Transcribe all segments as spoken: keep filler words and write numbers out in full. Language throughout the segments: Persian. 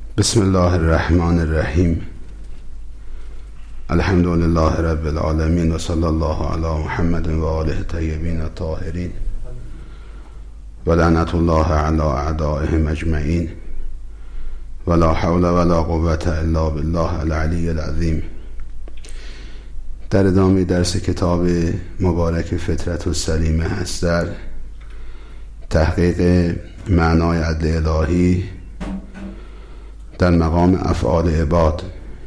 بسم الله الرحمن الرحیم. الحمد لله رب العالمین و صلی الله علی محمد و آله الطیبین الطاهرین و لعنت الله علی اعدائهم اجمعین و لا حول ولا قوة الا بالله العلی العظیم. در ادامه درس کتاب مبارک فطرت السلیمه هست در تحقیق معنای عدل الهی در مقام افعال عباد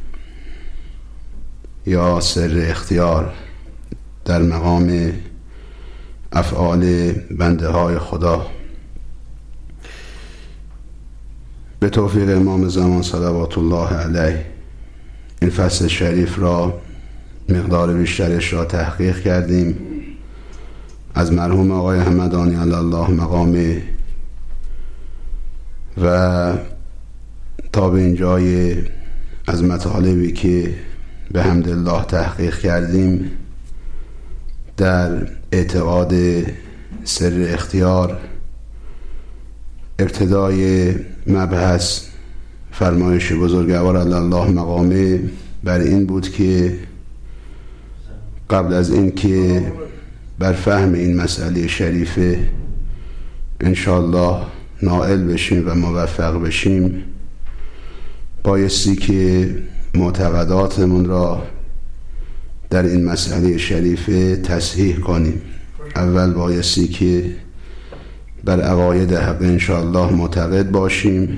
یا سر اختیار در مقام افعال بنده های خدا. به توفیق امام زمان صلوات الله علیه این فصل شریف را مقدار بیشترش را تحقیق کردیم از مرحوم آقای همدانی علی الله مقامه و تا به اینجای از مطالبی که به حمدالله تحقیق کردیم در اعتقاد سر اختیار. ابتدای مبحث فرمایش بزرگوار علی الله مقامه بر این بود که قبل از این که بر فهم این مسئله شریفه انشاءالله نائل بشیم و موفق بشیم بایستی که معتقداتمون را در این مسئله شریفه تصحیح کنیم. اول بایستی که بر عقاید حق انشاءالله معتقد باشیم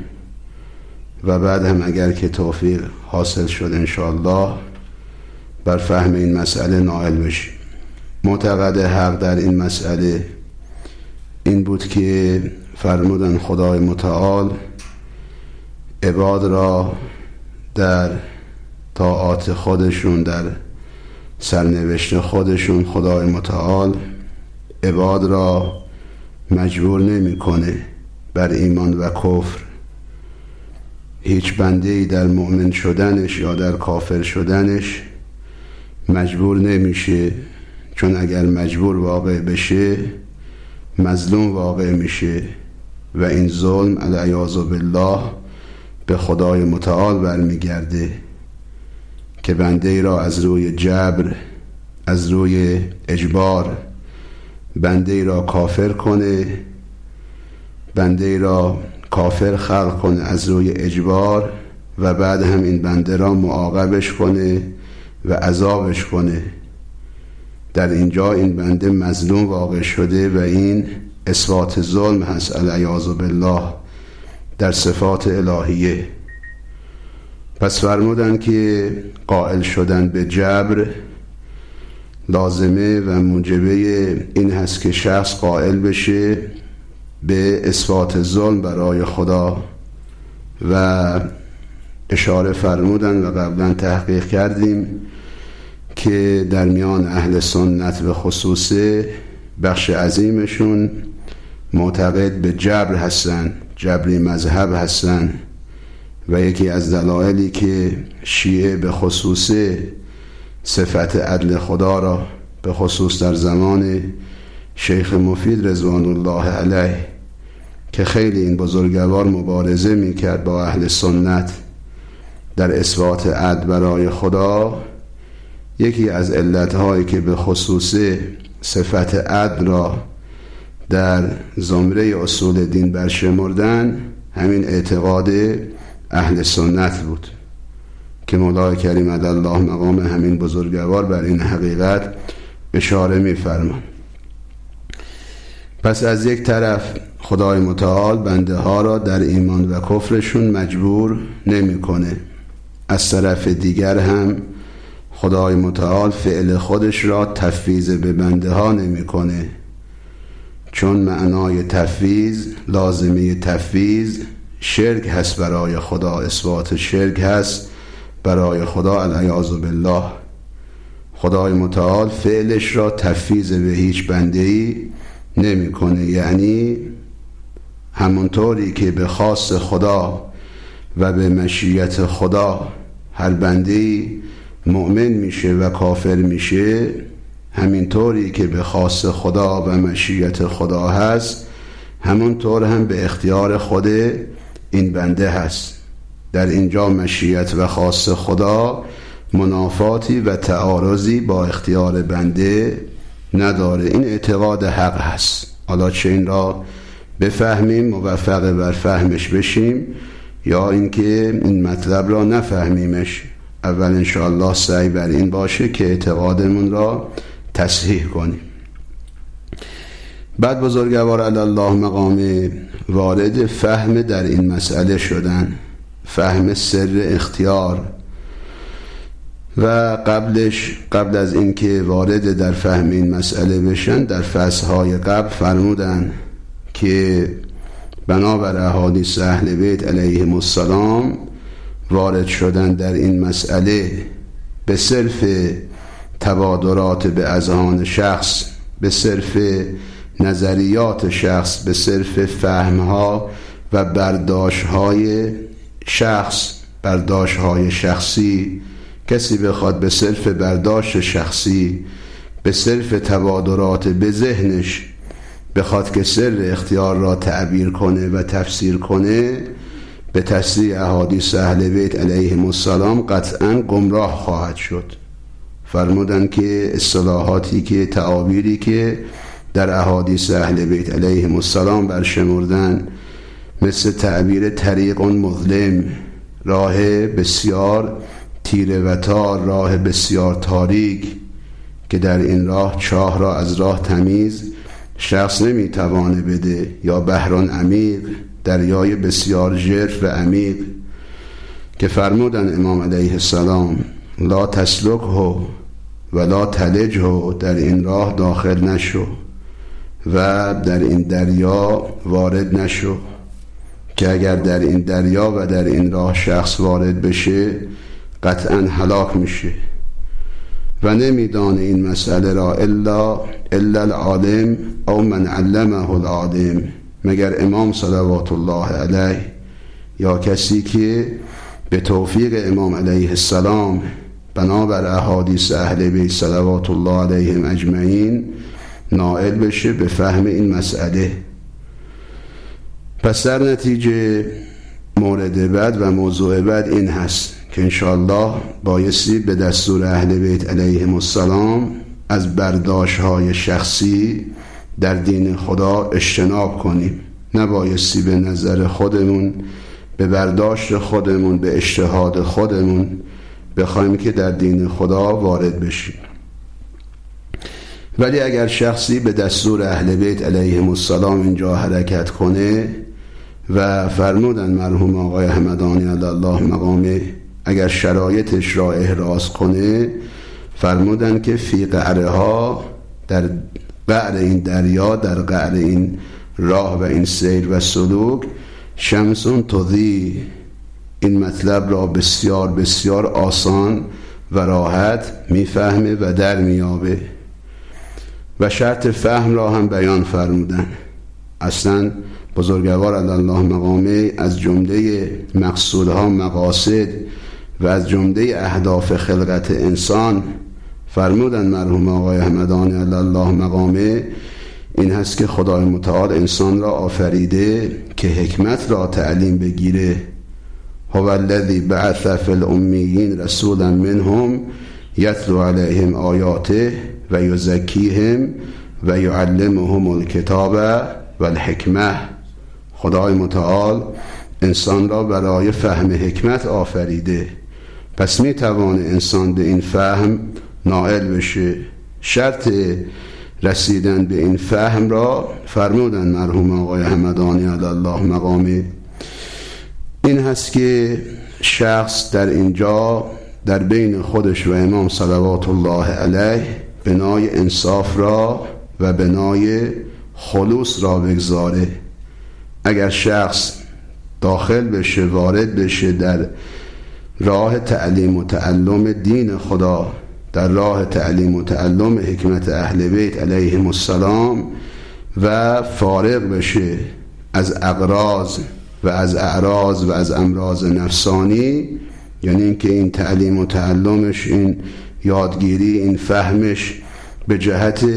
و بعد هم اگر که توفیق حاصل شد انشاءالله بر فهم این مسئله نائل بشیم. معتقد حق در این مسئله این بود که فرمودن خدای متعال عباد را در طاعات خودشون در سرنوشت خودشون خدای متعال عباد را مجبور نمی‌کنه بر ایمان و کفر. هیچ بنده‌ای در مؤمن شدنش یا در کافر شدنش مجبور نمیشه، چون اگر مجبور واقع بشه مظلوم واقع میشه و این ظلم العیاذ بالله به خدای متعال برمیگرده که بنده ای را از روی جبر، از روی اجبار بنده ای را کافر کنه، بنده ای را کافر خلق کنه از روی اجبار و بعد هم این بنده را معاقبش کنه و عذابش کنه. در اینجا این بنده مظلوم واقع شده و این اثبات ظلم هست العیاذ بالله در صفات الهیه. پس فرمودن که قائل شدن به جبر لازمه و موجبه این هست که شخص قائل بشه به اثبات ظلم برای خدا و اشاره فرمودن و قبلا تحقیق کردیم که در میان اهل سنت به خصوصه بخش عظیمشون معتقد به جبر هستن، جبری مذهب هستن و یکی از دلایلی که شیعه به خصوصه صفت عدل خدا را به خصوص در زمان شیخ مفید رضوان الله علیه که خیلی این بزرگوار مبارزه میکرد با اهل سنت در اثبات عدل برای خدا، یکی از علتهایی که به خصوص صفت عدل را در زمره اصول دین برشمردن همین اعتقاد اهل سنت بود که مولای کریم علی الله مقام همین بزرگوار بر این حقیقت اشاره می‌فرماید. پس از یک طرف خدای متعال بنده ها را در ایمان و کفرشون مجبور نمی‌کنه، از طرف دیگر هم خدای متعال فعل خودش را تفویض به بنده ها نمی‌کنه، چون معنای تفویض لازمه تفویض شرک هست برای خدا، اثبات شرک هست برای خدا العیاذ بالله. خدای متعال فعلش را تفویض به هیچ بنده‌ای نمی‌کنه، یعنی همونطوری که به خواست خدا و به مشیت خدا هر بنده‌ای مؤمن میشه و کافر میشه، همینطوری که به خواست خدا و مشیت خدا هست همونطور هم به اختیار خود این بنده هست. در اینجا مشیت و خاص خدا منافاتی و تعارضی با اختیار بنده نداره. این اعتقاد حق هست. حالا چه این را بفهمیم، موفق بر فهمش بشیم، یا اینکه این مطلب را نفهمیمش، اول انشاءالله سعی بر این باشه که اعتقادمون را تصحیح کنیم. بعد بزرگوار علی الله مقام وارد فهم در این مسئله شدن، فهم سر اختیار، و قبلش قبل از اینکه وارد در فهم این مسئله بشن در فصلهای قبل فرمودن که بنابر احادیث اهل بیت علیهم السلام وارد شدن در این مسئله به صرف تبادرات به اذهان شخص، به صرف نظریات شخص، به صرف فهمها و برداشتهای شخص، برداشتهای شخصی. کسی بخواد به صرف برداشت شخصی، به صرف تبادرات به ذهنش بخواد که سر اختیار را تعبیر کنه و تفسیر کنه به تصریح احادیث اهل بیت علیهم السلام، قطعا گمراه خواهد شد. فرمودن که اصطلاحاتی که تعابیری که در احادیث اهل بیت علیهم السلام برشمردن، مثل تعبیر طریق مظلم، راه بسیار تیره و تار، راه بسیار تاریک که در این راه چاه را از راه تمیز شخص نمیتوانه بده، یا بحران عمیق، دریای بسیار ژرف و عمیق، که فرمودن امام علیه السلام لا تسلکه و لا تلجه، در این راه داخل نشو و در این دریا وارد نشو، که اگر در این دریا و در این راه شخص وارد بشه قطعا هلاک میشه و نمیدانه این مسئله را الا الا العالم او من علمه العالم، مگر امام صلوات الله علیه یا کسی که به توفیق امام علیه السلام بنابر احادیث اهل بیت صلوات الله علیهم اجمعین نائل بشه به فهم این مسئله. پس در نتیجه مورد بعد و موضوع بعد این هست که انشاءالله بایستی به دستور اهل بیت علیهم السلام از برداشت‌های شخصی در دین خدا اجتناب کنیم. نبایستی به نظر خودمون، به برداشت خودمون، به اجتهاد خودمون بخوایم که در دین خدا وارد بشیم. ولی اگر شخصی به دستور اهل بیت علیهم السلام اینجا حرکت کنه و فرمودن مرحوم آقای همدانی علی الله مقامه اگر شرایطش را احراز کنه، فرمودن که فی قعرها، در قعر این دریا، در قعر این راه و این سیر و سلوک، شمسون تضی، این مطلب را بسیار بسیار آسان و راحت میفهمه و در میابه و شرط فهم را هم بیان فرمودن. اصلا بزرگوار علی الله مقامه از جمله مقصودها، مقاصد و از جمله اهداف خلقت انسان فرمودن مرحوم آقای همدانی علی الله مقامه این هست که خدای متعال انسان را آفریده که حکمت را تعلیم بگیره. هو الذی بعث فی الامیین رسولا منهم یتلو علیهم آیاته و یزکیهم و یعلمهم الکتاب و الحکمه. خدای متعال انسان را برای فهم حکمت آفریده، پس می توانه انسان به این فهم نائل بشه. شرط رسیدن به این فهم را فرمودن مرحوم آقای همدانی علی الله مقامه این هست که شخص در اینجا در بین خودش و امام صلوات الله علیه بنای انصاف را و بنای خلوص را بگذاره. اگر شخص داخل بشه، وارد بشه در راه تعلیم و تعلم دین خدا، در راه تعلیم و تعلم حکمت اهل بیت علیهم السلام و فارغ بشه از اغراض و از اعراض و از امراض نفسانی، یعنی اینکه این تعلیم و تعلمش، این یادگیری، این فهمش به جهت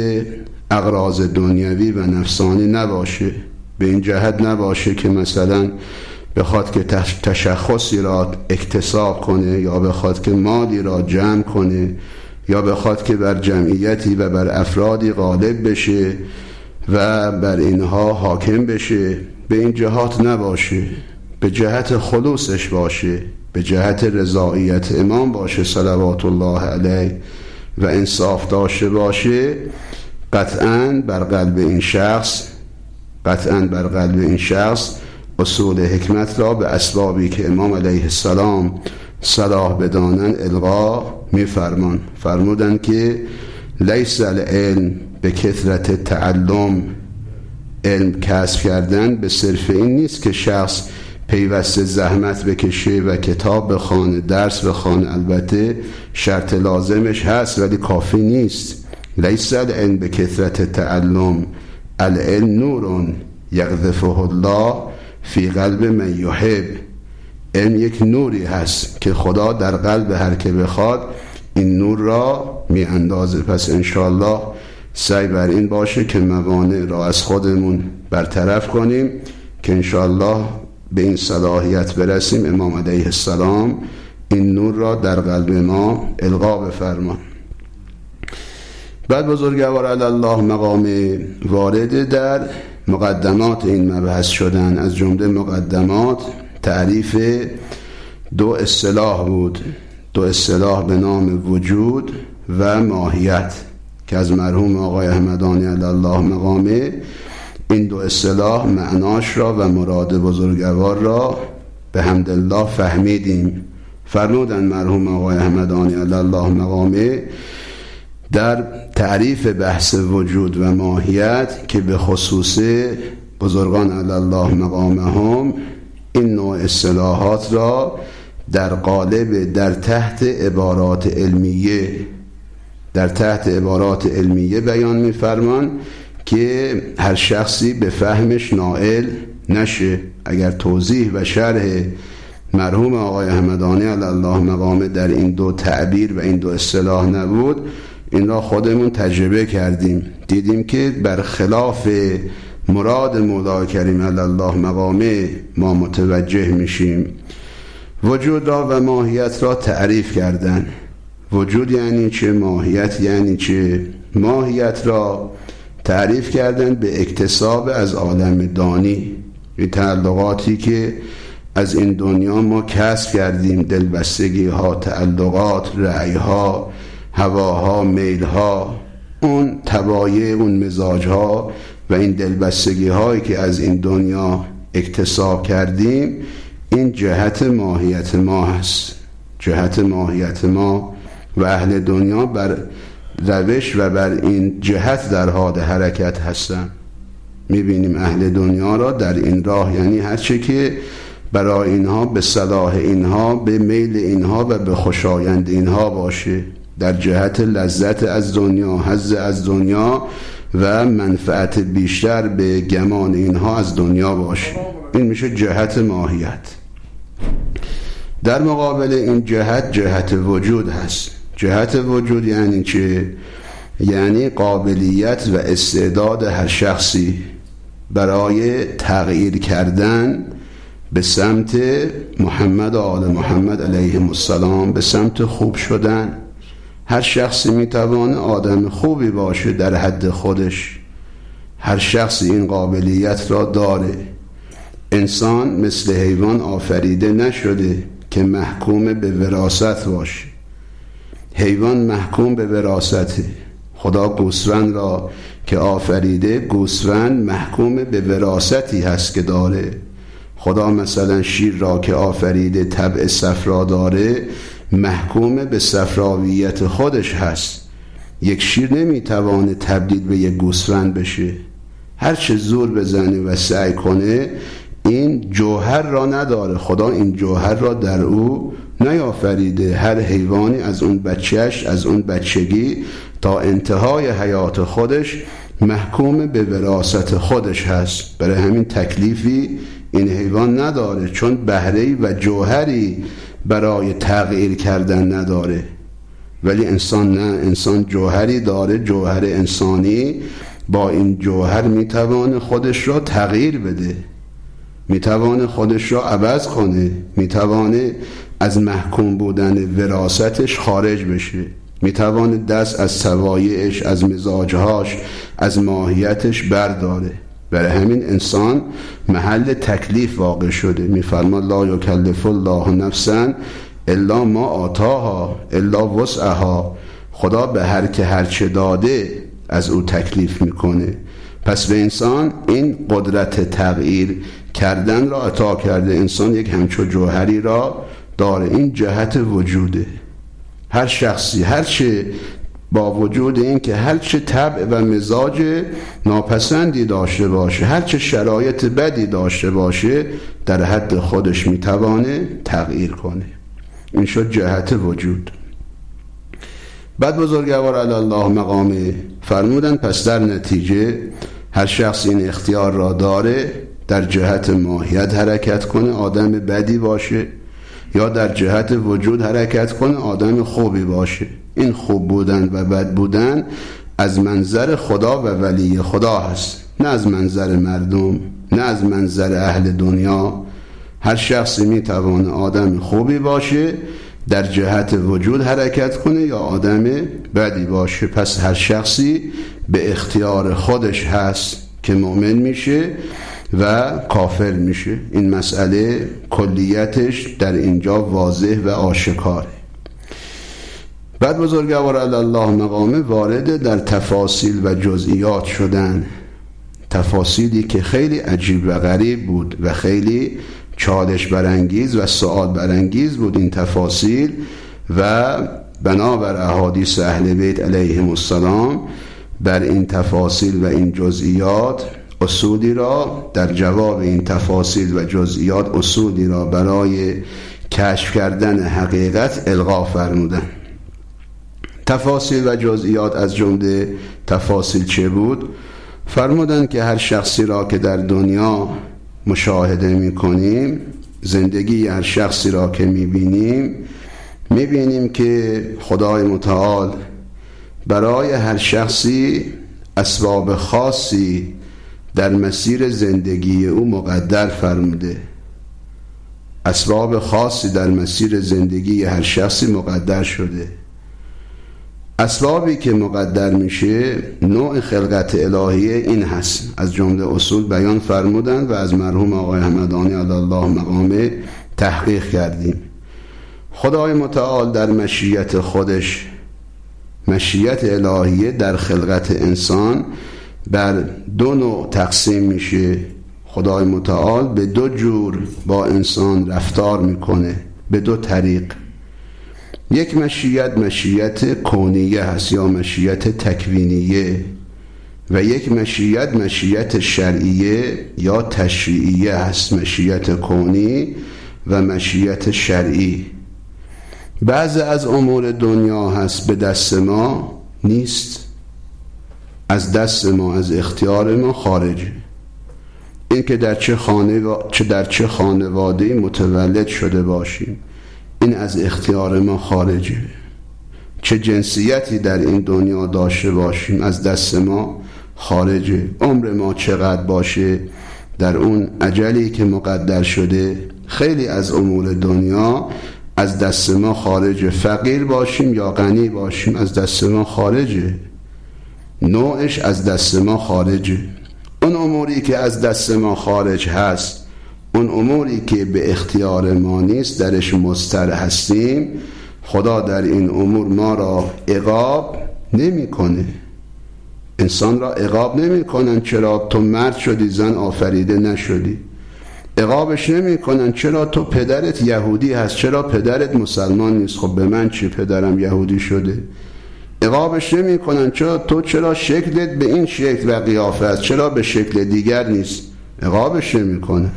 اغراض دنیوی و نفسانی نباشه، به این جهت نباشه که مثلا بخواد که تشخصی را اکتساب کنه یا بخواد که مالی را جمع کنه یا بخواد که بر جمعیتی و بر افرادی غالب بشه و بر اینها حاکم بشه، به این جهات نباشه، به جهت خلوصش باشه، به جهت رضایت امام باشه صلوات الله علیه و انصاف داشته باشه، قطعاً بر قلب این شخص قطعاً بر قلب این شخص اصول حکمت را به اسبابی که امام علیه السلام صلاح بدانن القا می فرمان. فرمودن که لیس العلم به کثرت تعلم، علم کسب کردن به صرف این نیست که شخص پیوسته زحمت بکشه و کتاب بخونه، درس بخونه، البته شرط لازمش هست ولی کافی نیست. لیس العلم به کثرت تعلم، العلم نور یقذفه الله فی قلب من یحب. علم یک نوری هست که خدا در قلب هر که بخواد این نور را می اندازه. پس انشاءالله سعی بر این باشه که موانع را از خودمون برطرف کنیم که انشاءالله به این صلاحیت برسیم امام علیه السلام این نور را در قلب ما القا بفرمان. بعد بزرگوار علی الله مقام وارد در مقدمات این مبحث شدن. از جمله مقدمات تعریف دو اصطلاح بود، دو اصطلاح به نام وجود و ماهیت که از مرحوم آقای احمدانی علی الله مقامه این دو اصطلاح معناش را و مراد بزرگوار را به حمدالله فهمیدیم. فرمودن مرحوم آقای احمدانی علی الله مقامه در تعریف بحث وجود و ماهیت که به خصوص بزرگان علی الله مقامهم این نوع اصطلاحات را در قالب در تحت عبارات علمیه در تحت عبارات علمیه بیان می‌فرمان که هر شخصی به فهمش نائل نشه. اگر توضیح و شرح مرحوم آقای احمدانی علی الله مقامه در این دو تعبیر و این دو اصطلاح نبود، این را خودمون تجربه کردیم، دیدیم که برخلاف مراد مولای کریم علی الله مقامه ما متوجه میشیم. وجود را و ماهیت را تعریف کردن. وجود یعنی چه؟ ماهیت یعنی چه؟ ماهیت را تعریف کردن به اکتساب از عالم دانی، این تعلقاتی که از این دنیا ما کسب کردیم، دلبستگی ها، تعلقات، رأی ها، هواها، میل ها، اون طبایع، اون مزاج ها و این دلبستگی هایی که از این دنیا اکتساب کردیم، این جهت ماهیت ما هست. جهت ماهیت ما و اهل دنیا بر روش و بر این جهت در حال حرکت هستن. میبینیم اهل دنیا را در این راه، یعنی هرچه که برای اینها به صلاح اینها، به میل اینها و به خوشایند اینها باشه، در جهت لذت از دنیا، حظ از دنیا و منفعت بیشتر به گمان اینها از دنیا باشه، این میشه جهت ماهیت. در مقابل این جهت جهت وجود هست. جهت وجود یعنی چه؟ یعنی قابلیت و استعداد هر شخصی برای تغییر کردن به سمت محمد و آل محمد علیهم السلام، به سمت خوب شدن. هر شخصی میتوانه آدم خوبی باشه در حد خودش. هر شخصی این قابلیت را داره. انسان مثل حیوان آفریده نشده که محکوم به وراثت باشه. حیوان محکوم به وراثته. خدا گوسفند را که آفریده، گوسفند محکوم به وراثتی هست که داره. خدا مثلا شیر را که آفریده طبع صفرا داره، محکوم به صفراویت خودش هست. یک شیر نمیتوانه تبدیل به یک گوسفند بشه. هرچه زور بزنه و سعی کنه این جوهر را نداره. خدا این جوهر را در او نیافریده. هر حیوانی از اون بچهش، از اون بچگی تا انتهای حیات خودش محکوم به وراثت خودش هست. برای همین تکلیفی این حیوان نداره، چون بهره‌ای و جوهری برای تغییر کردن نداره. ولی انسان نه، انسان جوهری داره، جوهر انسانی. با این جوهر میتوانه خودش را تغییر بده. میتوانه خودش را عوض کنه، میتوانه از محکوم بودن وراثتش خارج بشه، میتوانه دست از طبایعش، از مزاجهاش، از ماهیتش برداره. برای همین انسان محل تکلیف واقع شده. میفرما لا یکلف الله نفسا الا ما آتاها الا وسعها. خدا به هر که هر چه داده از او تکلیف میکنه. پس به انسان این قدرت تغییر کردن را عطا کرده. انسان یک همچو جوهری را داره، این جهت وجوده. هر شخصی هر چه با وجود این که هر چه طبع و مزاج ناپسندی داشته باشه، هر چه شرایط بدی داشته باشه، در حد خودش میتوانه تغییر کنه. این شد جهت وجود. بعد بزرگوار علی الله مقامه فرمودن پس در نتیجه هر شخص این اختیار را داره در جهت ماهیت حرکت کنه، آدم بدی باشه، یا در جهت وجود حرکت کنه، آدم خوبی باشه. این خوب بودن و بد بودن از منظر خدا و ولی خدا هست، نه از منظر مردم، نه از منظر اهل دنیا. هر شخصی میتوانه آدم خوبی باشه، در جهت وجود حرکت کنه، یا آدم بدی باشه. پس هر شخصی به اختیار خودش هست که مؤمن میشه و کافر میشه. این مسئله کلیتش در اینجا واضح و آشکاره. بعد بزرگوار علی الله مقامه وارد در تفاصیل و جزئیات شدن، تفاصیلی که خیلی عجیب و غریب بود و خیلی چالش برانگیز و سؤال برانگیز بود این تفاصیل. و بنابر احادیث اهل بیت علیهم السلام بر این تفاصیل و این جزئیات اصولی را در جواب این تفاصیل و جزئیات اصولی را برای کشف کردن حقیقت القا فرمودن. تفاصیل و جزئیات از جمله تفاصیل چه بود؟ فرمودن که هر شخصی را که در دنیا مشاهده می کنیم، زندگی هر شخصی را که می بینیم، می بینیم که خدای متعال برای هر شخصی اسباب خاصی در مسیر زندگی او مقدر فرموده. اسباب خاصی در مسیر زندگی هر شخصی مقدر شده. اسبابی که مقدر میشه نوع خلقت الهیه این هست. از جمله اصول بیان فرمودن و از مرحوم آقای همدانی علی الله مقامه تحقیق کردیم. خدای متعال در مشیت خودش، مشیت الهیه در خلقت انسان بر دو نوع تقسیم میشه. خدای متعال به دو جور با انسان رفتار میکنه، به دو طریق. یک مشیت مشیت کونیه هست یا مشیت تکوینیه، و یک مشیت مشیت شرعیه یا تشریعیه هست. مشیت کونی و مشیت شرعی. بعض از امور دنیا هست به دست ما نیست، از دست ما، از اختیار ما خارجه. این که در چه خانه و چه در چه خانواده متولد شده باشیم، این از اختیار ما خارجه. چه جنسیتی در این دنیا داشته باشیم، از دست ما خارجه. عمر ما چقدر باشه، در اون اجلی که مقدر شده، خیلی از امور دنیا از دست ما خارجه. فقیر باشیم یا غنی باشیم، از دست ما خارجه. نوعش از دست ما خارجه. اون اموری که از دست ما خارج هست، اون اموری که به اختیار ما نیست، درش مضطر هستیم، خدا در این امور ما را عقاب نمی کنه. انسان را عقاب نمی کنن چرا تو مرد شدی زن آفریده نشدی. عقابش نمی کنن چرا تو پدرت یهودی هست چرا پدرت مسلمان نیست. خب به من چی، پدرم یهودی شده. عقابش نمی کنن چرا تو چرا شکلت به این شکل و قیافه است چرا به شکل دیگر نیست. عقابش نمی کنن.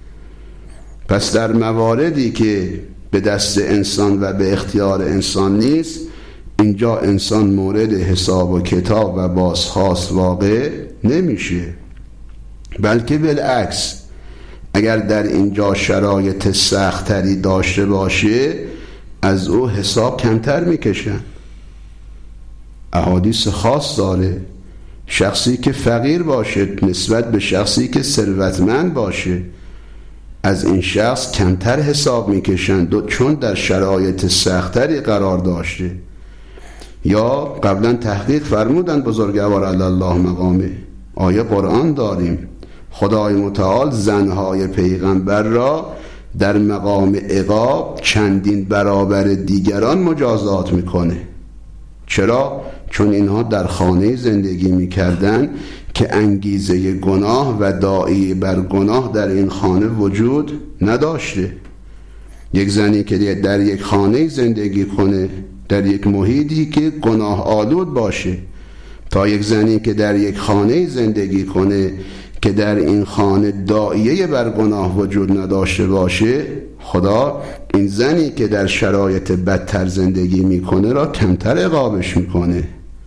پس در مواردی که به دست انسان و به اختیار انسان نیست، اینجا انسان مورد حساب و کتاب و بازخواست واقع نمیشه. بلکه بالعکس، اگر در اینجا شرایط سختری داشته باشه، از او حساب کمتر میکشن. احادیث خاص داره. شخصی که فقیر باشه نسبت به شخصی که ثروتمند باشه، از این شخص کمتر حساب میکشند چون در شرایط سختری قرار داشته. یا قبلا تحقیق فرمودند بزرگوار علی الله مقامه، آیه قرآن داریم خدای متعال زنهای پیغمبر را در مقام عقاب چندین برابر دیگران مجازات میکنه. چرا؟ چون اینها در خانه زندگی میکردن که انگیزه گناه و داعی بر گناه در این خانه وجود نداشته. یک زنی که در یک خانه زندگی کنه، در یک محیطی که گناه آلود باشه، تا یک زنی که در یک خانه زندگی کنه که در این خانه داعیه بر گناه وجود نداشته باشه، خدا این زنی که در شرایط بدتر زندگی میکنه را کمتر عقابش میکنه.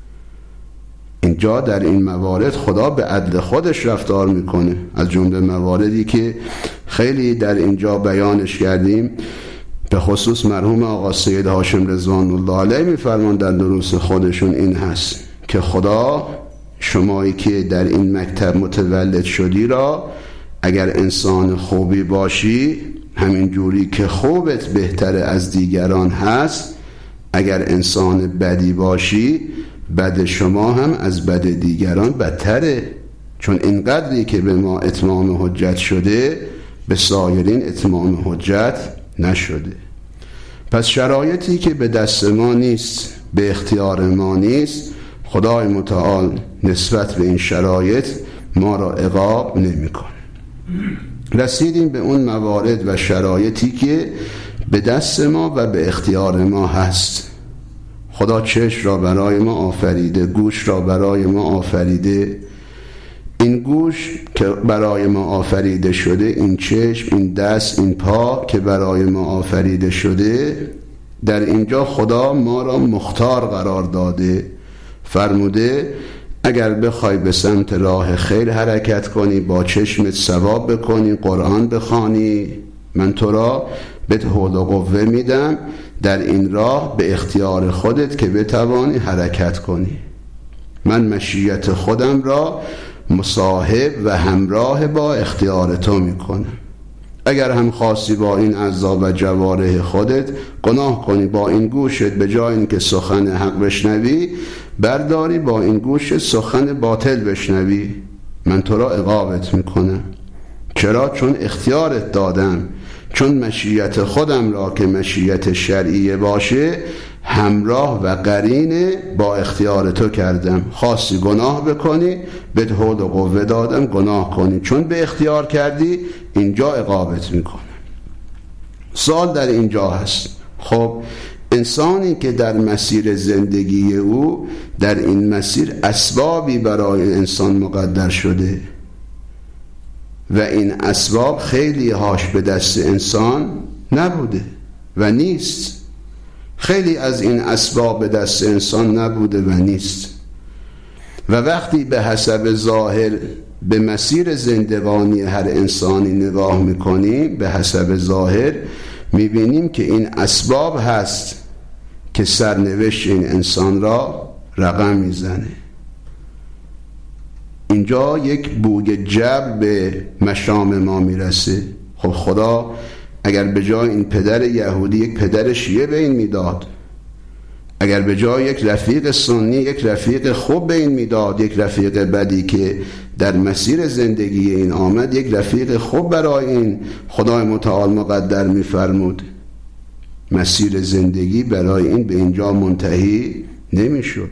اینجا در این موارد خدا به عدل خودش رفتار میکنه. از جمله مواردی که خیلی در اینجا بیانش کردیم، به خصوص مرحوم آقا سید هاشم رضوان الله علیه میفرمان در دروس خودشون این هست که خدا شمایی که در این مکتب متولد شدی را اگر انسان خوبی باشی همین جوری که خوبت بهتر از دیگران هست، اگر انسان بدی باشی بد شما هم از بد دیگران بدتره، چون اینقدری که به ما اتمام حجت شده به سایرین اتمام حجت نشده. پس شرایطی که به دست ما نیست، به اختیار ما نیست، خدای متعال نسبت به این شرایط ما را عقاب نمی‌کنه. رسیدیم به اون موارد و شرایطی که به دست ما و به اختیار ما هست. خدا چشم را برای ما آفریده، گوش را برای ما آفریده. این گوش که برای ما آفریده شده، این چشم، این دست، این پا که برای ما آفریده شده، در اینجا خدا ما را مختار قرار داده. فرموده اگر بخوای به سمت راه خیر حرکت کنی، با چشمت ثواب بکنی، قرآن بخوانی، من تو را به حول و قوه میدم در این راه به اختیار خودت که بتوانی حرکت کنی. من مشیت خودم را مصاحب و همراه با اختیار تو میکنم. اگر هم خواستی با این اعضا و جوارح خودت گناه کنی، با این گوشت به جای اینکه سخن حق بشنوی برداری با این گوشت سخن باطل بشنوی، من تو را عقابت میکنم. چرا؟ چون اختیارت دادم، چون مشیت خودم را که مشیت شرعیه باشه همراه و قرین با اختیار تو کردم. خواستی گناه بکنی به حول و قوه دادم گناه کنی، چون به اختیار کردی اینجا عقابت میکنم. سوال در اینجا هست، خب انسانی که در مسیر زندگی او در این مسیر اسبابی برای انسان مقدر شده و این اسباب خیلی هاش به دست انسان نبوده و نیست، خیلی از این اسباب به دست انسان نبوده و نیست، و وقتی به حسب ظاهر به مسیر زندگانی هر انسانی نگاه میکنیم، به حسب ظاهر میبینیم که این اسباب هست که سرنوشت این انسان را رقم میزنه. اینجا یک بوی جبر به مشام ما میرسه. خب خدا اگر به جای این پدر یهودی یک پدر شیعه به این میداد، اگر به جای یک رفیق سنی یک رفیق خوب به این میداد، یک رفیق بدی که در مسیر زندگی این آمد یک رفیق خوب برای این خدای متعال مقدر میفرمود، مسیر زندگی برای این به اینجا منتهی نمیشد.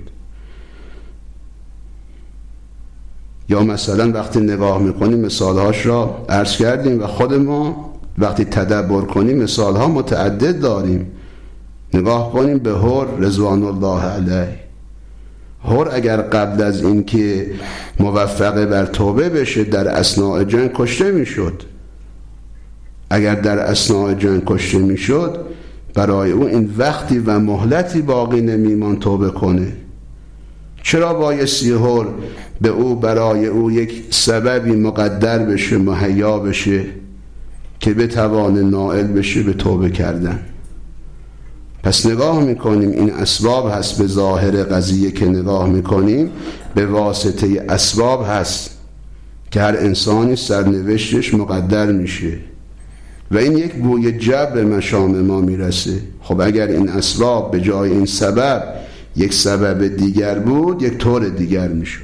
یا مثلا وقتی نگاه میکنیم مثالهاش را عرض کردیم و خود ما وقتی تدبر کنیم مثالها متعدد داریم. نگاه کنیم به هور رضوان الله علیه. هور اگر قبل از این که موفق بر توبه بشه در اثناء جنگ کشته میشد، اگر در اثناء جنگ کشته میشد برای او این وقتی و مهلتی باقی نمیمان توبه کنه. چرا بایستی هور به او برای او یک سببی مقدر بشه، مهیا بشه که بتوانه نائل بشه به توبه کردن؟ پس نگاه میکنیم این اسباب هست، به ظاهر قضیه که نگاه میکنیم به واسطه اسباب هست که هر انسانی سرنوشتش مقدر میشه. و این یک بوی جب به مشام ما میرسه. خب اگر این اسباب به جای این سبب یک سبب دیگر بود، یک طور دیگر میشد.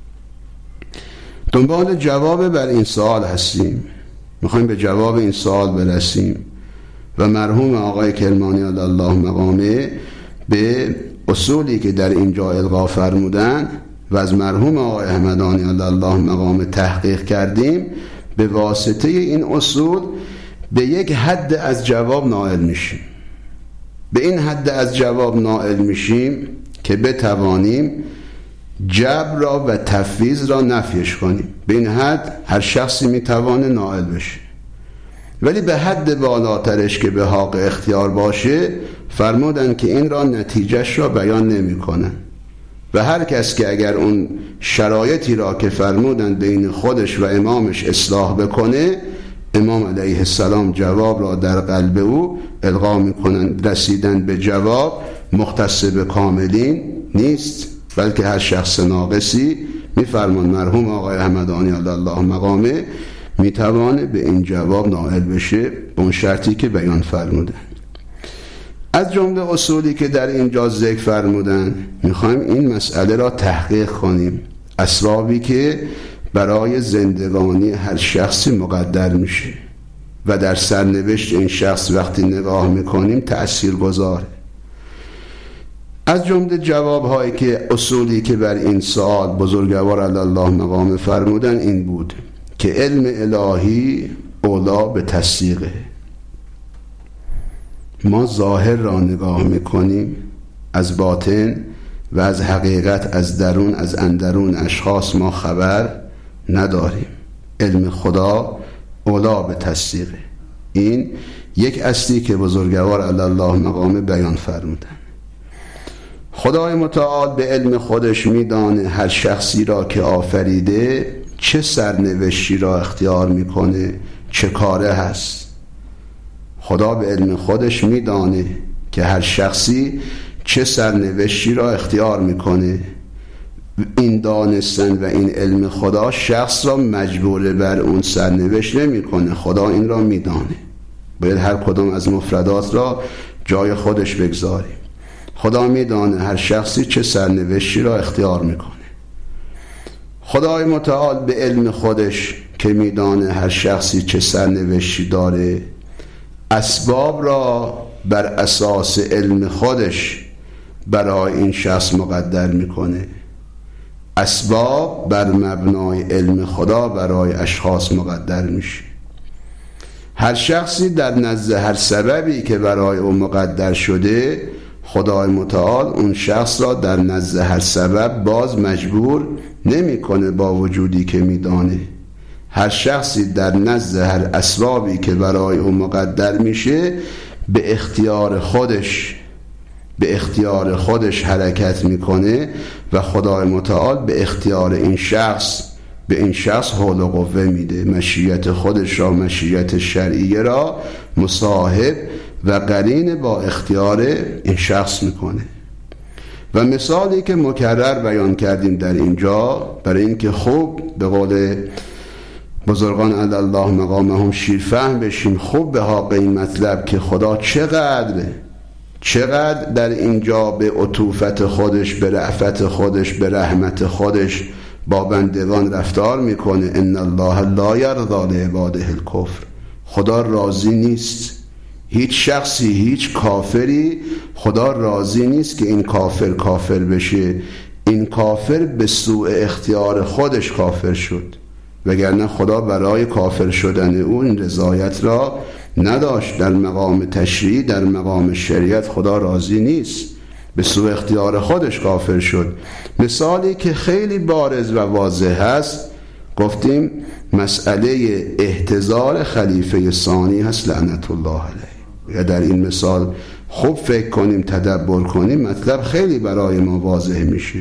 دنبال جواب بر این سوال هستیم، میخوایم به جواب این سوال برسیم و مرحوم آقای کرمانی علی الله مقامه به اصولی که در اینجا القا فرمودن و از مرحوم آقای احمدانی علی الله مقامه تحقیق کردیم، به واسطه این اصول به یک حد از جواب نائل میشیم. به این حد از جواب نائل میشیم که بتوانیم جبر را و تفویض را نفیش کنیم. به این حد هر شخصی میتوانه نائل بشه، ولی به حد بالاترش که به حق اختیار باشه فرمودن که این را نتیجهش را بیان نمی کنن و هر کس که اگر اون شرایطی را که فرمودن بین خودش و امامش اصلاح بکنه، امام علیه السلام جواب را در قلب او القا میکنن. رسیدن به جواب مختص به کاملین نیست، بلکه هر شخص ناقصی میفرمان مرحوم آقای احمدانی علی الله مقامه میتوانه به این جواب نائل بشه، به اون شرطی که بیان فرمودن. از جمله اصولی که در اینجا ذکر فرمودن میخوایم این مسئله را تحقیق کنیم. اسبابی که برای زندگانی هر شخصی مقدر میشه و در سرنوشت این شخص وقتی نگاه میکنیم تأثیر گذاره. از جمله جواب هایی که اصولی که بر این سوال بزرگوار علی الله مقام فرمودن این بود که علم الهی اولا به تصدیقه. ما ظاهر را نگاه میکنیم، از باطن و از حقیقت، از درون، از اندرون اشخاص ما خبر نداریم. علم خدا اولا به تصدیقه. این یک اصلی که بزرگوار علی الله مقام بیان فرمودن. خدای متعال به علم خودش میدانه هر شخصی را که آفریده چه سرنوشتی را اختیار میکنه، چه کاره هست. خدا به علم خودش میدانه که هر شخصی چه سرنوشتی را اختیار میکنه. این دانستن و این علم خدا شخص را مجبور بر اون سرنوشت نمیکنه. خدا این را میدانه. باید هر کدام از مفردات را جای خودش بگذاریم. خدا میدانه هر شخصی چه سرنوشتی را اختیار میکنه. خدای متعال به علم خودش که میدانه هر شخصی چه سرنوشتی داره، اسباب را بر اساس علم خودش برای این شخص مقدر میکنه. اسباب بر مبنای علم خدا برای اشخاص مقدر میشه. هر شخصی در نزد هر سببی که برای او مقدر شده، خدای متعال اون شخص را در نزد هر سبب باز مجبور نمیکنه، با وجودی که میدانه. هر شخصی در نزد هر اسبابی که برای او مقدر میشه به اختیار خودش به اختیار خودش حرکت میکنه و خدای متعال به اختیار این شخص به این شخص حول و قوه میده. مشیت خودش را، مشیت شرعیه را مصاحب و قرین با اختیار این شخص میکنه. و مثالی که مکرر بیان کردیم در اینجا برای اینکه خوب به قول بزرگان علی الله مقامهم شیرفهم بشیم، خوب به حق این مطلب که خدا چقدر چقدر در اینجا به عطوفت خودش، به رأفت خودش، به رحمت خودش با بندگان رفتار میکنه. ان الله لا یرضی لعباده الکفر. خدا راضی نیست، هیچ شخصی، هیچ کافری خدا راضی نیست که این کافر کافر بشه. این کافر به سوء اختیار خودش کافر شد، وگرنه خدا برای کافر شدن او این رضایت را نداشت. در مقام تشریع، در مقام شریعت خدا راضی نیست، به سوء اختیار خودش کافر شد. مثالی که خیلی بارز و واضح هست گفتیم مسئله احتضار خلیفه ثانی هست لعنت الله علیه. در این مثال خوب فکر کنیم، تدبر کنیم، مطلب خیلی برای ما واضح میشه.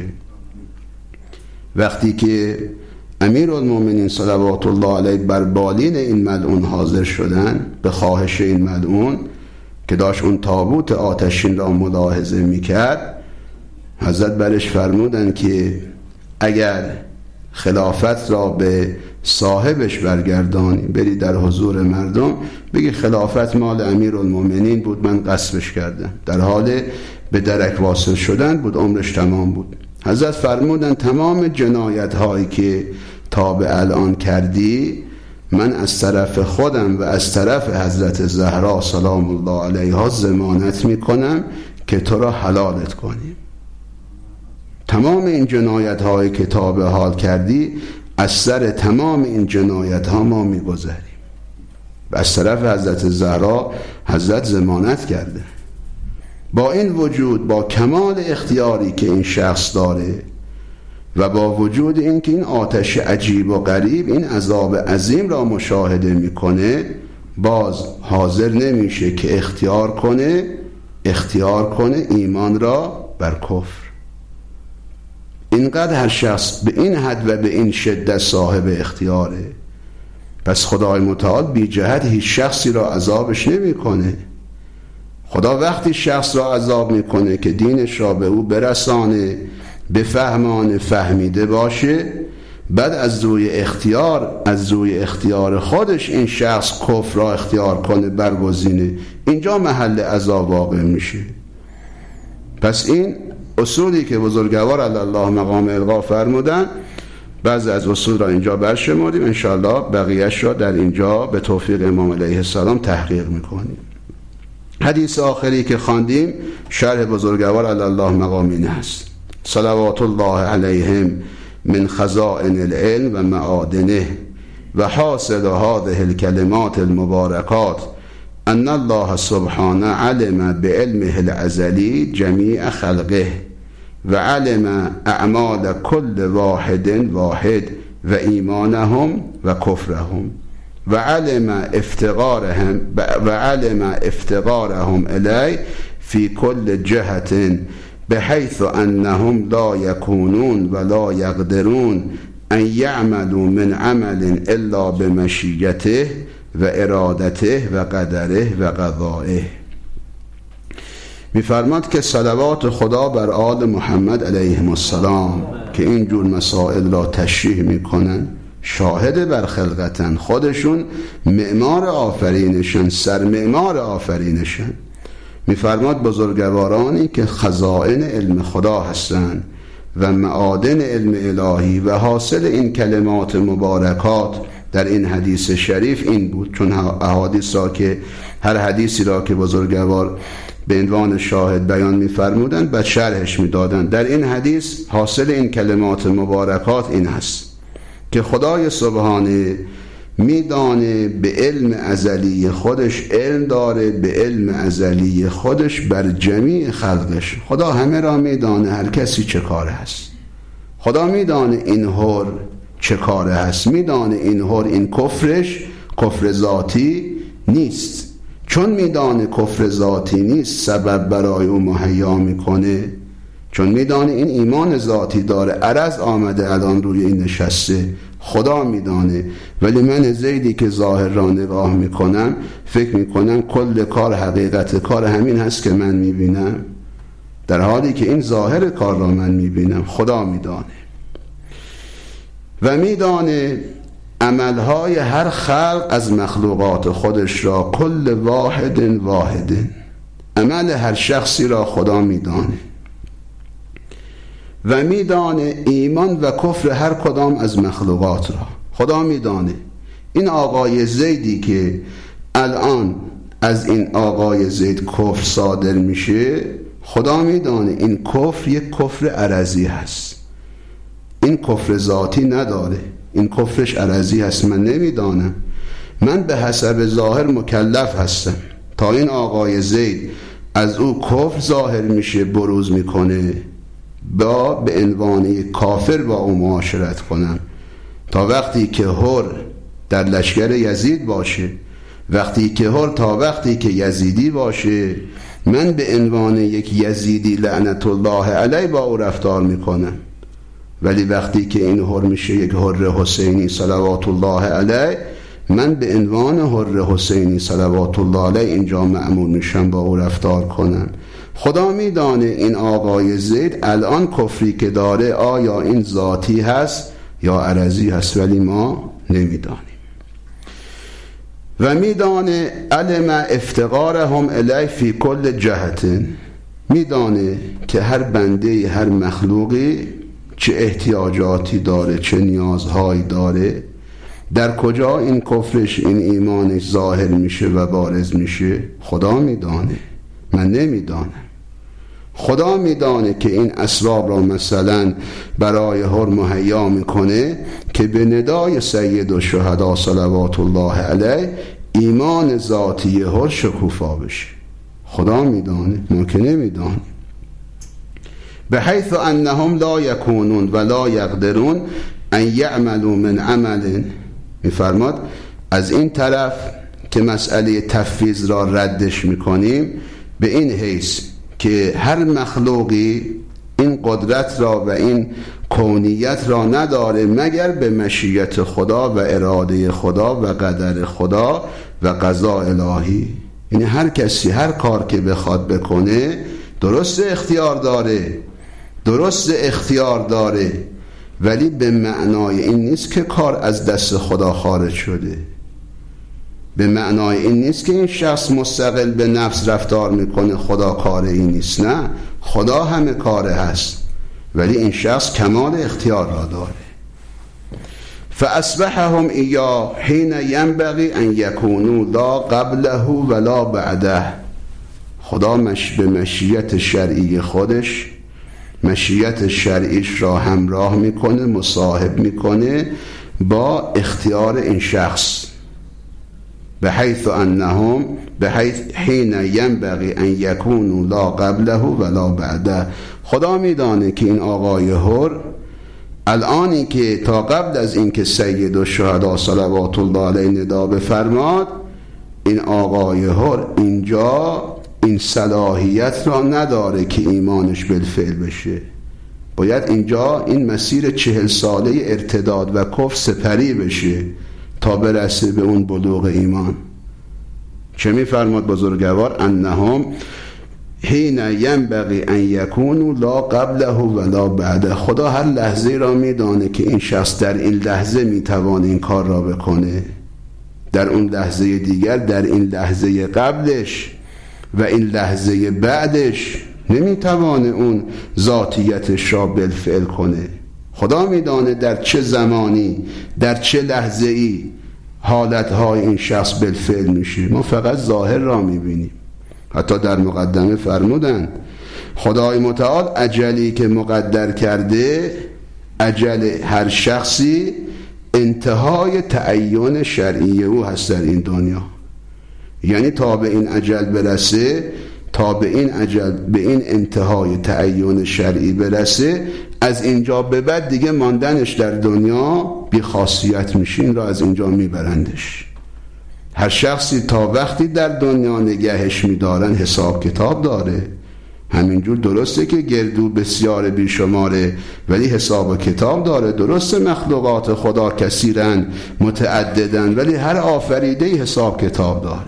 وقتی که امیرالمومنین صلوات الله علیه بر بالین این ملعون حاضر شدن به خواهش این ملعون که داشت اون تابوت آتشین را ملاحظه میکرد، حضرت برش فرمودن که اگر خلافت را به صاحبش برگردانی، بری در حضور مردم بگی خلافت مال امیرالمومنین بود، من غصبش کردم، در حال به درک واصل شدن بود، عمرش تمام بود. حضرت فرمودن تمام جنایت هایی که تا به الان کردی من از طرف خودم و از طرف حضرت زهرا سلام الله علیها ضمانت میکنم که تو را حلالت کنیم. تمام این جنایت هایی که تا به حال کردی از سر تمام این جنایت ها ما میگذریم. و از طرف حضرت زهرا حضرت ضمانت کرده. با این وجود، با کمال اختیاری که این شخص داره و با وجود این که این آتش عجیب و غریب این عذاب عظیم را مشاهده میکنه، باز حاضر نمیشه که اختیار کنه اختیار کنه ایمان را بر کفر. اینقدر هر شخص به این حد و به این شدت صاحب اختیاره. پس خدای متعال بی جهت هیچ شخصی را عذابش نمیکنه. خدا وقتی شخص را عذاب میکنه که دینش را به او برسانه، بفهمانه، فهمیده باشه، بعد از روی اختیار از روی اختیار خودش این شخص کفر را اختیار کنه، برگزینه، اینجا محل عذاب واقع میشه. پس این اصولی که بزرگوار علی الله مقام القا فرمودن، بعضی از اصول را اینجا برشمردیم، انشاءالله بقیهش را در اینجا به توفیق امام علیه السلام تحقیق میکنیم. حدیث آخری که خواندیم شرح بزرگوار علی الله مقام این است: صلوات الله علیهم من خزائن العلم و معادنه و حاصل هذه الكلمات المبارکات ان الله سبحانه علم بعلمه الازلی جمیع خلقه و علم اعمال کل واحد واحد و ایمانهم و کفرهم و علم افتقارهم و علم افتقارهم الی فی کل جهت بحيث انهم لا يكونون ولا يقدرون ان يعملوا من عمل الا بمشیته و ارادته و قدره و قضائه. میفرماد که صلوات خدا بر آل محمد علیهم السلام که این جور مسائل را تشریح میکنن، شاهد بر خلقتن، خودشون معمار آفرینشن، سر معمار آفرینشن. میفرماد بزرگوارانی که خزائن علم خدا هستند و معادن علم الهی و حاصل این کلمات مبارکات در این حدیث شریف این بود، چون احادیث را که هر حدیثی را که بزرگوار به عنوان شاهد بیان می‌فرمودند بعد شرحش می‌دادند. در این حدیث حاصل این کلمات مبارکات این هست که خدای سبحانه میدانه به علم ازلی خودش، علم داره به علم ازلی خودش بر جمیع خلقش. خدا همه را میدانه، هر کسی چه کاره هست. خدا میدانه این حر چه کاره هست، میدانه این حر این کفرش کفر ذاتی نیست. چون میدانه کفر ذاتی نیست سبب برای او مهیا میکنه، چون میدانه این ایمان ذاتی داره، عرض آمده الان روی این نشسته، خدا میدانه. ولی من زیدی که ظاهر را نگاه میکنم فکر میکنم کل کار حقیقت کار همین هست که من میبینم، در حالی که این ظاهر کار را من میبینم، خدا میدانه. و میدانه عملهای هر خلق از مخلوقات خودش را، کل واحد واحد، عمل هر شخصی را خدا میدانه. و میدانه ایمان و کفر هر کدام از مخلوقات را خدا میدانه. این آقای زیدی که الان از این آقای زید کفر صادر میشه، خدا میدانه این کفر یک کفر عرضی هست، این کفر ذاتی نداره، این کفرش عرضی هست. من نمیدانم، من به حسب ظاهر مکلف هستم تا این آقای زید از او کفر ظاهر میشه بروز میکنه با به عنوان یک کافر با او معاشرت کنم، تا وقتی که حر در لشکر یزید باشه، وقتی که حر تا وقتی که یزیدی باشه، من به عنوان یک یزیدی لعنت الله علیه با او رفتار میکنم. ولی وقتی که این حر میشه یک حر حسینی صلوات الله علیه، من به عنوان حر حسینی صلوات الله علیه اینجا مأمور میشم با او رفتار کنم. خدا میدانه این آقای زید الان کفری که داره آیا این ذاتی هست یا عرضی هست ولی ما نمیدانیم. و میدانه علم افتقارهم الی فی کل جهت، میدانه که هر بنده هر مخلوقی چه احتیاجاتی داره، چه نیازهایی داره، در کجا این کفرش این ایمانش ظاهر میشه و بارز میشه خدا میدانه، من نمیدانم. خدا میدانه که این اسباب را مثلا برای هر مهیا میکنه که به ندای سید الشهدا صلوات الله علیه ایمان ذاتی هر شکوفا بشه. خدا میدانه، ما که نمیدانیم. به حیث انهم لا یکونون و لا یقدرون ان یعملوا من عمل، میفرماد از این طرف که مسئله تفویض را ردش میکنیم به این حیث که هر مخلوقی این قدرت را و این کونیت را نداره مگر به مشیت خدا و اراده خدا و قدر خدا و قضا الهی. یعنی هر کسی هر کار که بخواد بکنه درست اختیار داره، درست اختیار داره، ولی به معنای این نیست که کار از دست خدا خارج شده. به معنای این نیست که این شخص مستقل به نفس رفتار میکنه خدا کاره این نیست. نه، خدا همه کاره هست ولی این شخص کمال اختیار را داره. فاصبحهم ایا حین ینبغی ان یکونوا لا قبله ولا بعده. خدا مش به مشیت شرعی خودش مشیت شرعیش را همراه میکنه، مصاحب میکنه با اختیار این شخص. به حیث انهم به حیث حین ینبغی ان یکونوا لا قبله ولا بعده. خدا میدانه که این آقای هر الانی که تا قبل از این که سید الشهدا صلوات الله علیه ندا بفرماد، این آقای هر اینجا این صلاحیت را نداره که ایمانش بالفعل بشه. باید اینجا این مسیر چهل ساله ارتداد و کفر سپری بشه تا برسه به اون بلوغ ایمان. چه میفرماد بزرگوار؟ انهم حین ینبغی ان یکونوا لا قبله ولا بعده. خدا هر لحظه را میدانه که این شخص در این لحظه میتوانه این کار را بکنه، در اون لحظه دیگر، در این لحظه قبلش و این لحظه بعدش نمیتوانه اون ذاتیتش را بالفعل کنه. خدا میدانه در چه زمانی، در چه لحظه ای حالتهای این شخص بالفعل میشه. ما فقط ظاهر را میبینیم. حتی در مقدمه فرمودن خدای متعال اجلی که مقدر کرده، اجل هر شخصی انتهای تعین شرعی او هست در این دنیا. یعنی تا به این اجل برسه، تا به این اجل به این انتهای تعین شرعی برسه، از اینجا به بعد دیگه ماندنش در دنیا بی خاصیت میشه. این را از اینجا میبرندش. هر شخصی تا وقتی در دنیا نگهش میدارن حساب کتاب داره. همینجور درسته که گردو بسیار بیشماره ولی حساب و کتاب داره. درسته مخلوقات خدا کثیرن، متعددن، ولی هر آفریده حساب کتاب داره.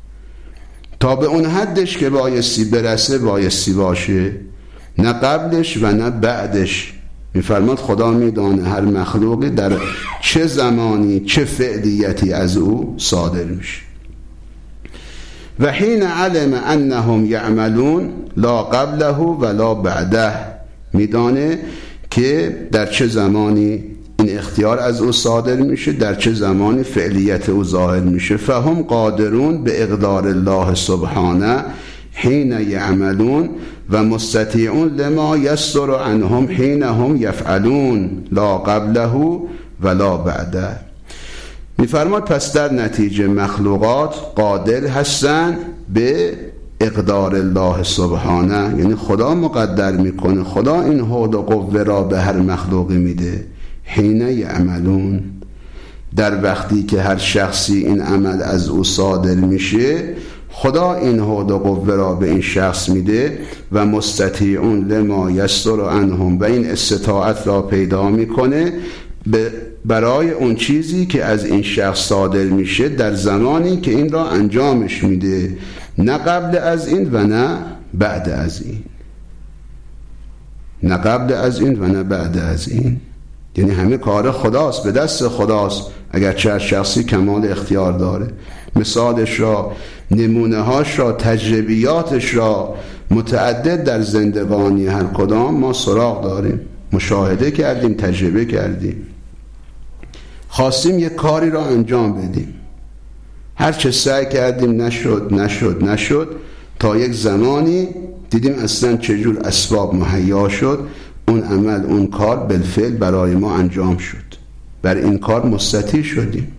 تا به اون حدش که بایستی برسه بایستی باشه، نه قبلش و نه بعدش. میفرماد خدا میدانه هر مخلوقی در چه زمانی چه فعلیتی از او صادر میشه. و حین علم انهم یعملون لا قبله ولا بعده، میدانه که در چه زمانی این اختیار از او صادر میشه، در چه زمانی فعلیت او ظاهر میشه. فهم قادرون به اقدار الله سبحانه حین یعملون و مستطیعون لما یستر عنهم حین هم یفعلون لا قبله ولا بعده. میفرماد پس در نتیجه مخلوقات قادر هستن به اقدار الله سبحانه، یعنی خدا مقدر میکنه، خدا این حول و قوه را به هر مخلوقی میده. حین یعملون، در وقتی که هر شخصی این عمل از او صادر میشه، خدا این حول و قوه را به این شخص میده. و مستطیعون لما یستر عنهم، و این استطاعت را پیدا میکنه برای اون چیزی که از این شخص صادر میشه در زمانی که این را انجامش میده، نه قبل از این و نه بعد از این، نه قبل از این و نه بعد از این. یعنی همه کار خداست، به دست خداست، اگرچه هر شخصی کمال اختیار داره. مثالش را، نمونه هاش را، تجربیاتش را متعدد در زندگانی هر کدام ما سراغ داریم، مشاهده کردیم، تجربه کردیم. خواستیم یک کاری را انجام بدیم، هر چه سعی کردیم نشد نشد نشد تا یک زمانی دیدیم اصلا چجور اسباب مهیا شد، اون عمل، اون کار بالفعل برای ما انجام شد، بر این کار مستطیع شدیم.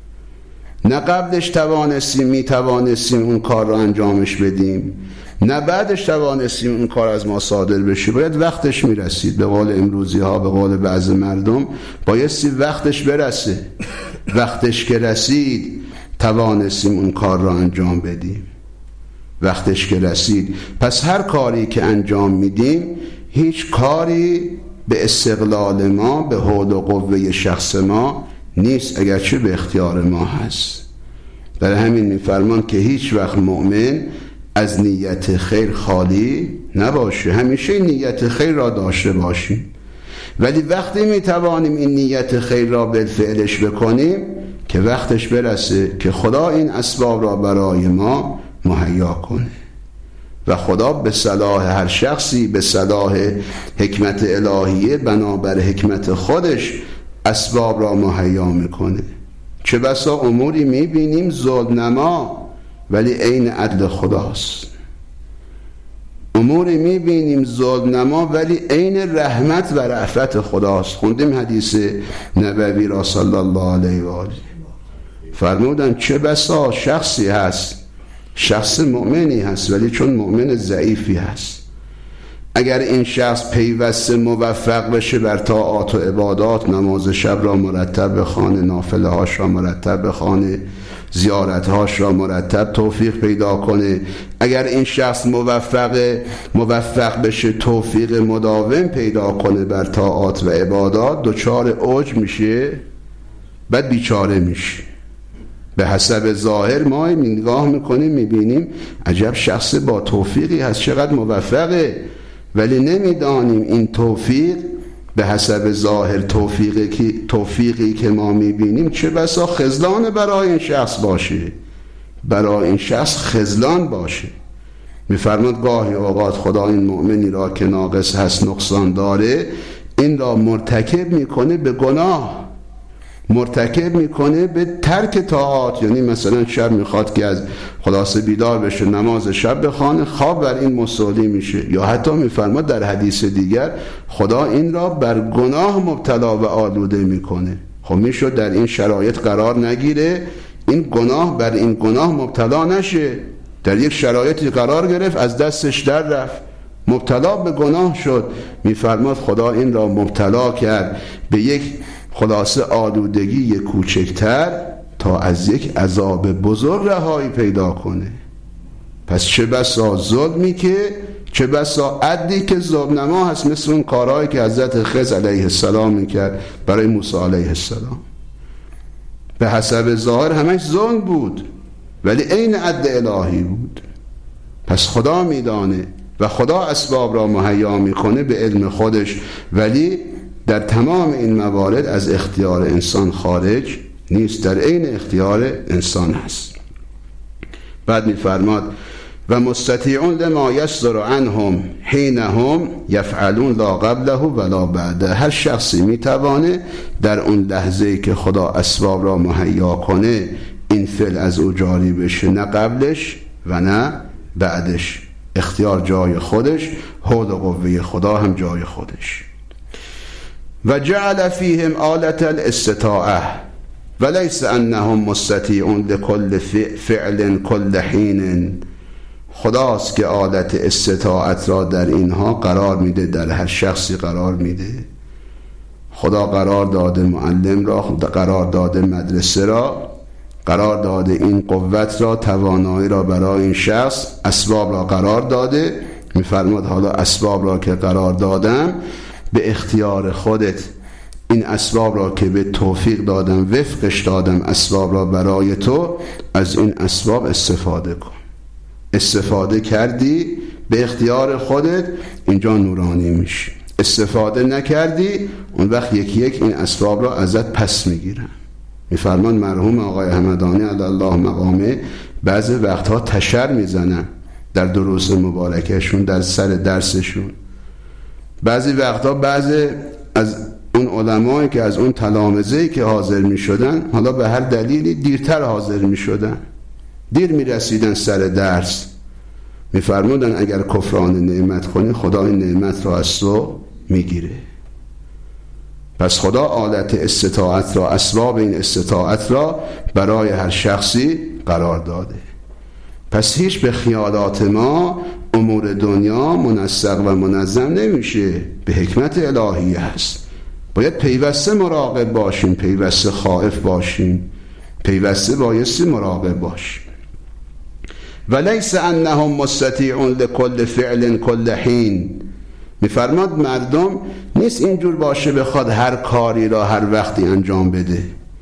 نه قبلش توانستیم می توانستیم اون کار را انجامش بدیم، نه بعدش توانستیم اون کار از ما صادر بشه، باید وقتش میرسید. به قول امروزی ها، به قول بعض مردم، بایستی وقتش برسه. وقتش که رسید توانستیم اون کار را انجام بدیم، وقتش که رسید. پس هر کاری که انجام میدیم، هیچ کاری به استقلال ما، به حول و قوه شخص ما نیست، اگرچه به اختیار ما هست. برای همین میفرمان که هیچ وقت مؤمن از نیت خیر خالی نباشه، همیشه نیت خیر را داشته باشیم. ولی وقتی میتوانیم این نیت خیر را بالفعلش بکنیم که وقتش برسه که خدا این اسباب را برای ما مهیا کنه. و خدا به صلاح هر شخصی، به صلاح حکمت الهیه، بنابر حکمت خودش اسباب را مهیا میکنه. چه بسا اموری میبینیم ظلم نما ولی عین عدل خداست، اموری میبینیم ظلم نما ولی عین رحمت و رأفت خداست. خوندیم حدیث نبوی را صلی الله علیه و آله، فرمودن چه بسا شخصی هست، شخص مؤمنی هست ولی چون مؤمن ضعیفی هست، اگر این شخص پیوسته موفق بشه بر طاعات و عبادات، نماز شب را مرتب بخوانه، نافله هاش را مرتب بخوانه، زیارت هاش را مرتب توفیق پیدا کنه، اگر این شخص موفق موفق بشه توفیق مداوم پیدا کنه بر طاعات و عبادات، دچار عجب میشه، بعد بیچاره میشه. به حسب ظاهر ما نگاه میکنیم میبینیم عجب شخص با توفیقی هست، چقدر موفقه، ولی نمیدانیم این توفیق به حسب ظاهر توفیقی که توفیقی که ما میبینیم چه بسا خذلان برای این شخص باشه، برای این شخص خذلان باشه. میفرماد گاهی اوقات خدا این مؤمنی را که ناقص هست، نقصان داره، این را مرتکب میکنه به گناه، مرتکب میکنه به ترک طاعات. یعنی مثلا شب میخواد که از خلاصه بیدار بشه، نماز شب بخوانه، خواب بر این مسئولی میشه. یا حتی میفرماد در حدیث دیگر خدا این را بر گناه مبتلا و آلوده میکنه. خب میشد در این شرایط قرار نگیره، این گناه بر این گناه مبتلا نشه، در یک شرایطی قرار گرفت از دستش در رفت، مبتلا به گناه شد. میفرماد خدا این را مبتلا کرد به یک خلاصه آلودگی کوچکتر تا از یک عذاب بزرگ رهایی پیدا کنه. پس چه بسا ظلمی که، چه بسا عدلی که ظلم نما هست، مثل اون کارهایی که حضرت خضر علیه السلام میکرد برای موسی علیه السلام. به حسب ظاهر همش ظلم بود ولی عین عدل الهی بود. پس خدا میدانه و خدا اسباب را مهیا میکنه به علم خودش، ولی در تمام این موارد از اختیار انسان خارج نیست، در عین اختیار انسان هست. بعد میفرماد و مستطیعون لما یصدر عنهم حینهم یفعلون لا قبله ولا بعده. هر شخصی میتوانه در اون لحظه‌ای که خدا اسباب را مهیا کنه این فعل از او جاری بشه، نه قبلش و نه بعدش. اختیار جای خودش، حول و قوه خدا هم جای خودش. و جعل فیهم آلة الاستطاعه وليس انهم مستطیعون لكل فعل كل حین. خداست که آلت استطاعت را در اینها قرار میده، در هر شخصی قرار میده. خدا قرار داده معلم را، قرار داده مدرسه را، قرار داده این قوت را، توانایی را برای این شخص، اسباب را قرار داده. میفرماد حالا اسباب را که قرار دادم به اختیار خودت، این اسباب را که به توفیق دادم، وفقش دادم اسباب را برای تو، از این اسباب استفاده کن. استفاده کردی به اختیار خودت، اینجا نورانی میشی. استفاده نکردی، اون وقت یکی یک این اسباب را ازت پس میگیرن. میفرمان مرحوم آقای همدانی علی الله مقامه بعضی وقتها تشر میزنن در دروس مبارکشون، در سر درسشون. بعضی وقتها بعضی از اون علمایی که از اون تلامذه‌ای که حاضر میشدن، حالا به هر دلیلی دیرتر حاضر میشدن، دیر میرسیدن سر درس، میفرمودن اگر کفران نعمت کنی خدا این نعمت را از تو میگیره. پس خدا آلت استطاعت را، اسباب این استطاعت را برای هر شخصی قرار داده. پس هیچ به خیالات ما امور دنیا منسق و منظم نمیشه، به حکمت الهی هست. باید پیوسته مراقب باشیم، پیوسته خائف باشیم، پیوسته بایستی مراقب باشیم. ولیس انهم مستطیعون لکل فعل کل حین. میفرماد مردم نیست اینجور باشه بخواد هر کاری را هر وقتی انجام بده.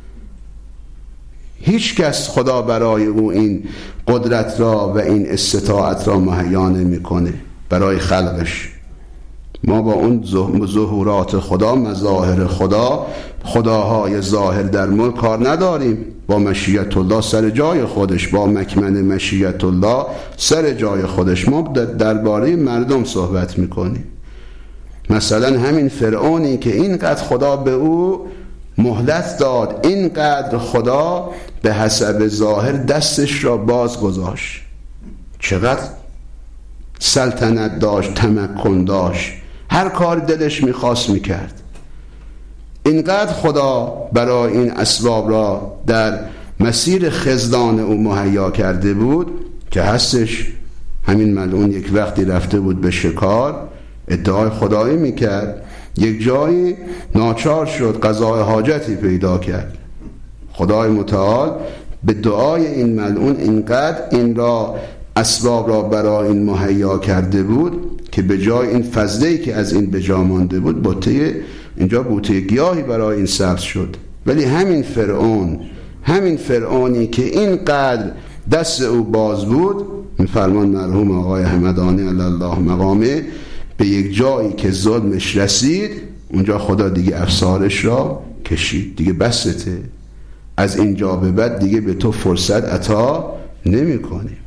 هیچ کس خدا برای او این قدرت را و این استطاعت را مهیا نمیکنه برای خلقش. ما با اون ظهورات خدا، مظاهر خدا، خداهای ظاهر در ملک کار نداریم. با مشیت الله سر جای خودش، با مکمن مشیت الله سر جای خودش. ما درباره مردم صحبت میکنیم. مثلا همین فرعونی که اینقدر خدا به او مهلت داد، اینقدر خدا به حسب ظاهر دستش را باز گذاشت، چقدر سلطنت داشت، تمکن داشت، هر کار دلش میخواست میکرد. اینقدر خدا برای این اسباب را در مسیر خذلان او مهیا کرده بود که هستش همین ملعون یک وقتی رفته بود به شکار، ادعای خدایی میکرد، یک جایی ناچار شد قضای حاجتی پیدا کرد. خدای متعال به دعای این ملعون اینقدر این را اسباب را برای این مهیا کرده بود که به جای این فضله‌ای که از این به جا مانده بود، بوته اینجا بوته گیاهی برای این سبز شد. ولی همین فرعون، همین فرعونی که اینقدر دست او باز بود، میفرمان مرحوم آقای همدانی علی الله مقامه، به یک جایی که ظلمش رسید، اونجا خدا دیگه افسارش را کشید، دیگه بسته، از اینجا به بعد دیگه به تو فرصت عطا نمی کنیم.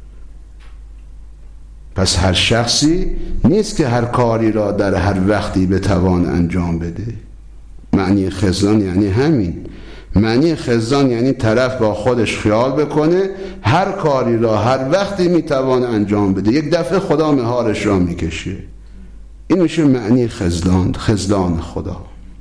پس هر شخصی نیست که هر کاری را در هر وقتی بتوان انجام بده. معنی خذلان یعنی همین. معنی خذلان یعنی طرف با خودش خیال بکنه هر کاری را هر وقتی میتوان انجام بده، یک دفعه خدا مهارش را میکشه. این میشه معنی خذلان، خذلان خدا.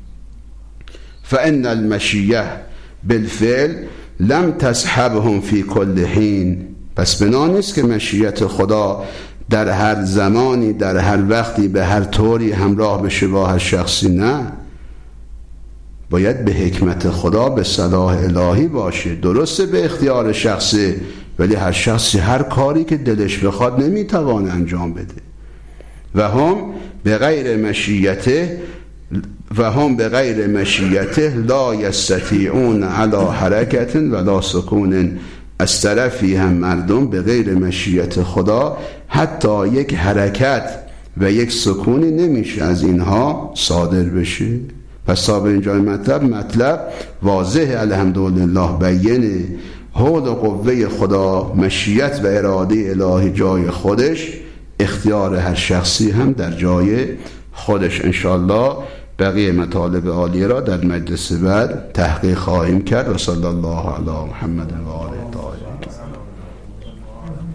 فان المشیه بالفعل لم تصحبهم فی کل حین. پس بنا نیست که مشیت خدا در هر زمانی، در هر وقتی، به هر طوری همراه بشه با هر شخصی. نه، باید به حکمت خدا، به صلاح الهی باشه. درسته به اختیار شخصی، ولی هر شخصی هر کاری که دلش بخواد نمیتوان انجام بده. و هم به غیر مشیته و هم به غیر مشیته لا یستطیعون علی حرکت ولا سکون. از طرفی هم مردم به غیر مشیت خدا حتی یک حرکت و یک سکونی نمیشه از اینها صادر بشه. پس تا به اینجای مطلب مطلب واضح الحمدلله بینه. حول و قوه خدا، مشیت و اراده الهی جای خودش، اختیار هر شخصی هم در جای خودش. انشاءالله بقیه مطالب عالیه را در مجلس بعد تحقیق خواهیم کرد. و صلی الله علی محمد و آله الطاهرین.